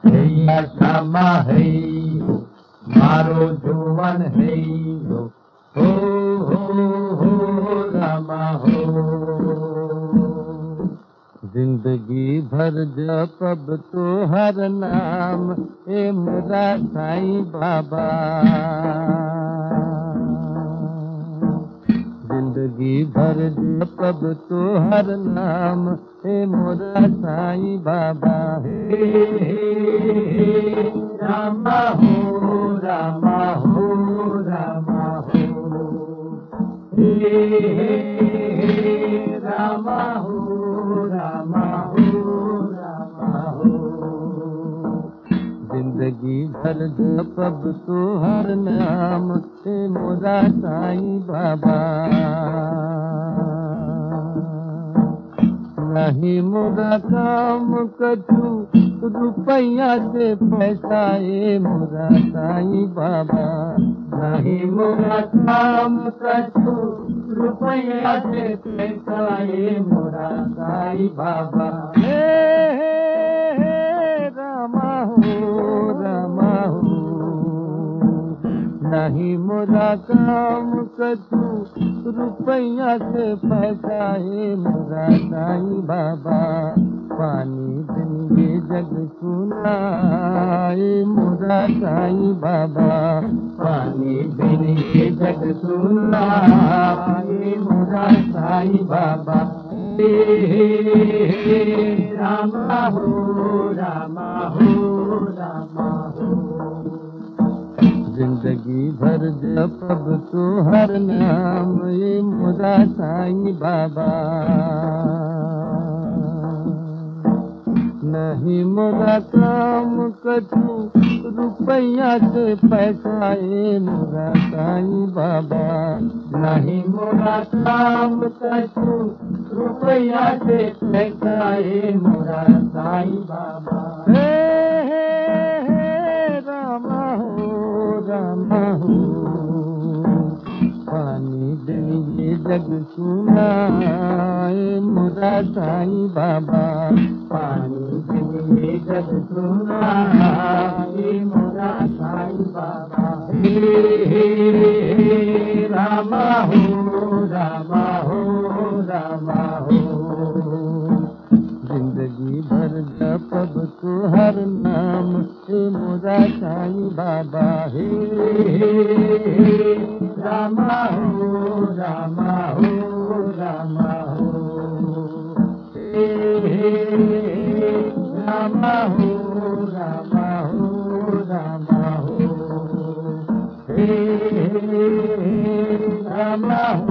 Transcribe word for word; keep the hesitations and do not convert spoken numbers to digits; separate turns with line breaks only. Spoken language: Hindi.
हैया श्यामा है हो मारो जुवन है हो हो हो हो रामा हो। जिंदगी भर जपब तो हर नाम ए मेरा साईं बाबा। जिंदगी भर जपब तो हर नाम हे मोरा साईं बाबा। हे हे रामा हो रामा हो रामा हो हे हे रामा हो रामा हो रामा हो। जिंदगी भर जपब तो हर नाम हे मोरा साईं बाबा। नहीं मोरा काम कछु रुपया से पैसा ए मोरा साईं बाबा। नहीं मोरा काम कछु रुपया से पैसा ए मोरा साईं बाबा। हे हे रामा हो रामा हो। नहीं मोरा काम कछु रुपया से पैसा है मोरा साईं बाबा। पानी बिन ये जग सुना है मोरा साईं बाबा। पानी बिन ये जग सुना है मोरा साईं बाबा। हे रामा हो रामा हो रामा हो। जिंदगी भर जपब तो हर नाम ये मोरा साईं बाबा। नहीं मोरा काम कछु रुपया से पैसा ए मोरा साईं बाबा। नहीं मोरा काम कछु रुपया से पैसा ए मोरा साईं बाबा। हे हे रामा हो रामा हो। पानी बिन ये जग सुना है मोरा साईं बाबा। पानी बिन ये जग सुना है मोरा साईं बाबा। हे हे रामा हो रामा हो रामा हो। जिंदगी भर जपब तो हर नाम हे मोरा साईं बाबा। हे हे रामा हो रामा हो रामा हो हे हे रामा हो रामा हो रामा हो हे हे रामा हो।